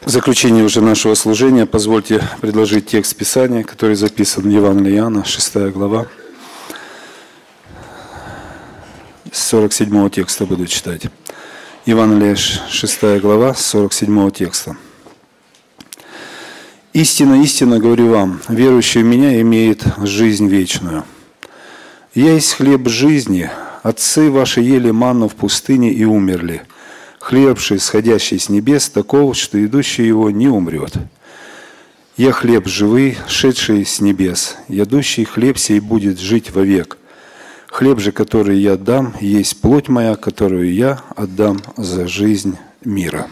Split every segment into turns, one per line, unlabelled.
В заключение уже нашего служения позвольте предложить текст Писания, который записан в Евангелии Иоанна, 6 глава. С 47 текста буду читать. Евангелие 6 глава, с 47 текста. «Истинно, истинно говорю вам, верующий в Меня имеет жизнь вечную. Я есть хлеб жизни, отцы ваши ели манну в пустыне и умерли. Хлеб же, сходящий с небес, таков, что идущий его не умрет. Я хлеб живый, шедший с небес, ядущий хлеб сей будет жить вовек. Хлеб же, который я дам, есть плоть моя, которую я отдам за жизнь мира».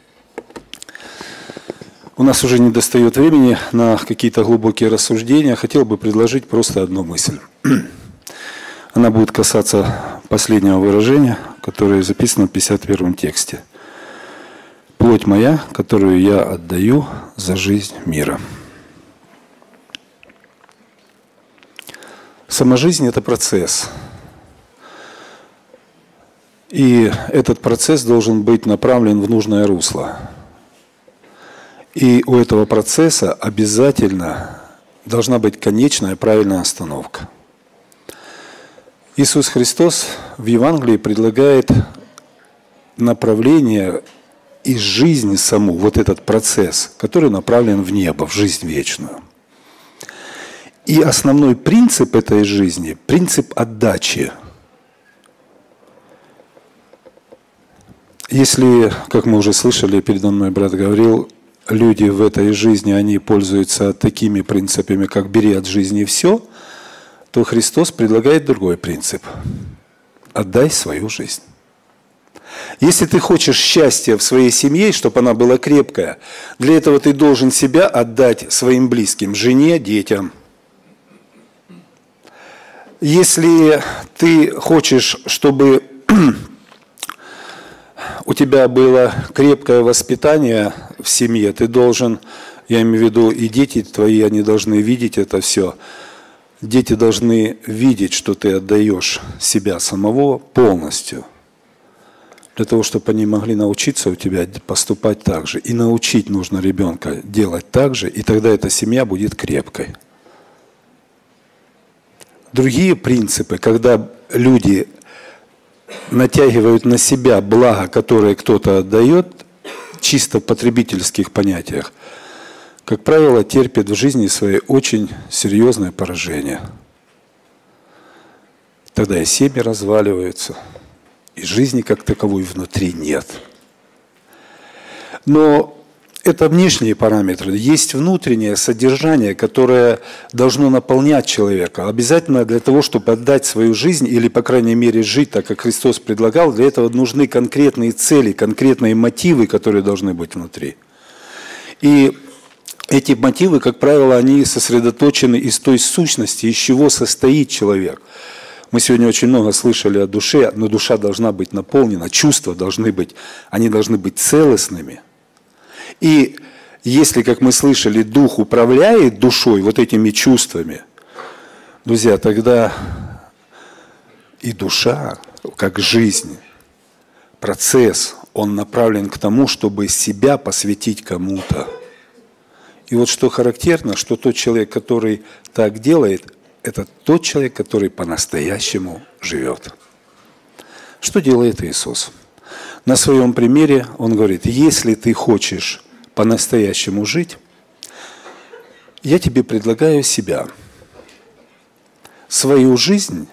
У нас уже не достает времени на какие-то глубокие рассуждения. Хотел бы предложить просто одну мысль. Она будет касаться последнего выражения, которое записано в 51 тексте. «Плоть моя, которую я отдаю за жизнь мира». Сама жизнь – это процесс. И этот процесс должен быть направлен в нужное русло. И у этого процесса обязательно должна быть конечная правильная остановка. Иисус Христос в Евангелии предлагает направление из жизни саму, вот этот процесс, который направлен в небо, в жизнь вечную. И основной принцип этой жизни – принцип отдачи. Если, как мы уже слышали, передо мной брат говорил, люди в этой жизни, они пользуются такими принципами, как «бери от жизни все», то Христос предлагает другой принцип – отдай свою жизнь. Если ты хочешь счастья в своей семье, чтобы она была крепкая, для этого ты должен себя отдать своим близким, жене, детям. Если ты хочешь, чтобы у тебя было крепкое воспитание в семье, ты должен, я имею в виду, и дети твои, они должны видеть это все. Дети должны видеть, что ты отдаешь себя самого полностью, для того, чтобы они могли научиться у тебя поступать так же. И научить нужно ребенка делать так же, и тогда эта семья будет крепкой. Другие принципы, когда люди натягивают на себя благо, которое кто-то отдает, чисто в потребительских понятиях, как правило, терпят в жизни своей очень серьезное поражение. Тогда и семьи разваливаются, и жизни как таковой внутри нет. Но это внешние параметры. Есть внутреннее содержание, которое должно наполнять человека. Обязательно для того, чтобы отдать свою жизнь, или, по крайней мере, жить так, как Христос предлагал, для этого нужны конкретные цели, конкретные мотивы, которые должны быть внутри. И эти мотивы, как правило, они сосредоточены из той сущности, из чего состоит человек. Мы сегодня очень много слышали о душе, но душа должна быть наполнена, чувства должны быть, они должны быть целостными. И если, как мы слышали, дух управляет душой, вот этими чувствами, друзья, тогда и душа, как жизнь, процесс, он направлен к тому, чтобы себя посвятить кому-то. И вот что характерно, что тот человек, который так делает, это тот человек, который по-настоящему живет. Что делает Иисус? На своем примере Он говорит, если ты хочешь по-настоящему жить, я тебе предлагаю себя. Свою жизнь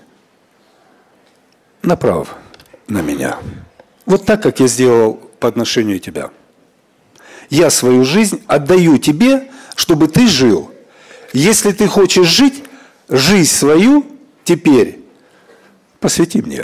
направь на меня. Вот так, как я сделал по отношению к тебе. Я свою жизнь отдаю тебе, чтобы ты жил. Если ты хочешь жить, жизнь свою теперь посвяти мне.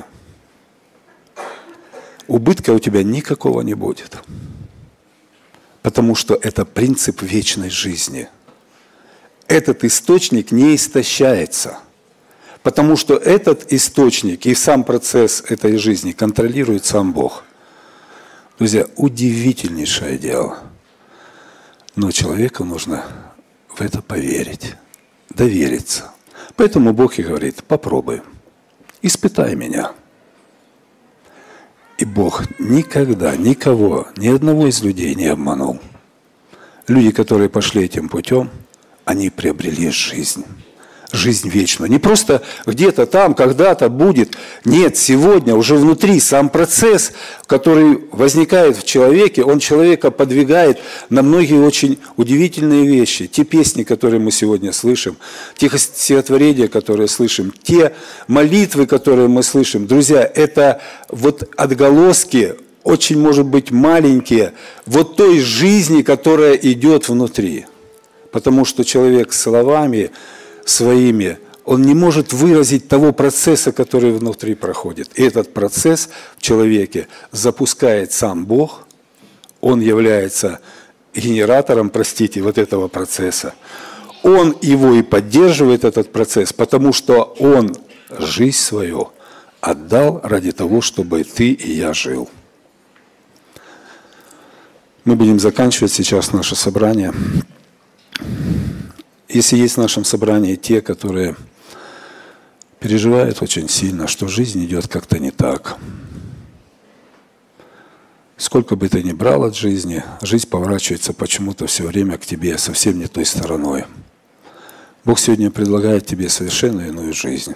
Убытка у тебя никакого не будет. Потому что это принцип вечной жизни. Этот источник не истощается. Потому что этот источник и сам процесс этой жизни контролирует сам Бог. Друзья, удивительнейшее дело. Но человеку нужно в это поверить, довериться. Поэтому Бог и говорит, попробуй, испытай меня. И Бог никогда никого, ни одного из людей не обманул. люди, которые пошли этим путем, они приобрели жизнь. Жизнь вечную. Не просто где-то там, когда-то будет. Нет, сегодня уже внутри сам процесс, который возникает в человеке, он человека подвигает на многие очень удивительные вещи. Те песни, которые мы сегодня слышим, те стихотворения, которые слышим, те молитвы, которые мы слышим. Друзья, это вот отголоски, очень, может быть, маленькие, вот той жизни, которая идет внутри. Потому что человек словами своими, он не может выразить того процесса, который внутри проходит. И этот процесс в человеке запускает сам Бог, он является генератором, простите, вот этого процесса. Он его и поддерживает, этот процесс, потому что он жизнь свою отдал ради того, чтобы ты и я жил. Мы будем заканчивать сейчас наше собрание. Если есть в нашем собрании те, которые переживают очень сильно, что жизнь идет как-то не так. Сколько бы ты ни брал от жизни, жизнь поворачивается почему-то все время к тебе совсем не той стороной. Бог сегодня предлагает тебе совершенно иную жизнь.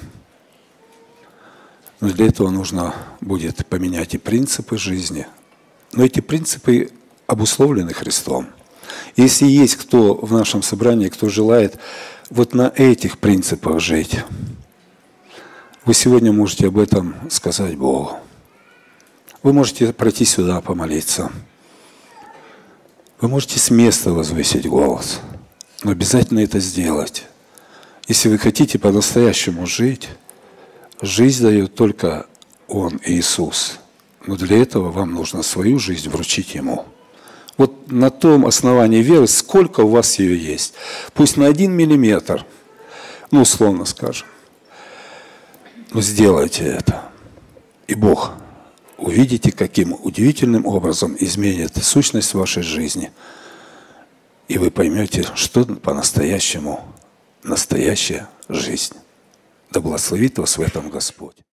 Но для этого нужно будет поменять и принципы жизни. Но эти принципы обусловлены Христом. Если есть кто в нашем собрании, кто желает вот на этих принципах жить, вы сегодня можете об этом сказать Богу. Вы можете пройти сюда, помолиться. Вы можете с места возвысить голос. Но обязательно это сделать. Если вы хотите по-настоящему жить, жизнь дает только Он, Иисус. Но для этого вам нужно свою жизнь вручить Ему. Вот на том основании веры, сколько у вас ее есть. Пусть на 1 миллиметр, ну, условно скажем. Но сделайте это. И Бог, увидите, каким удивительным образом изменит сущность вашей жизни. И вы поймете, что по-настоящему настоящая жизнь. Да благословит вас в этом Господь.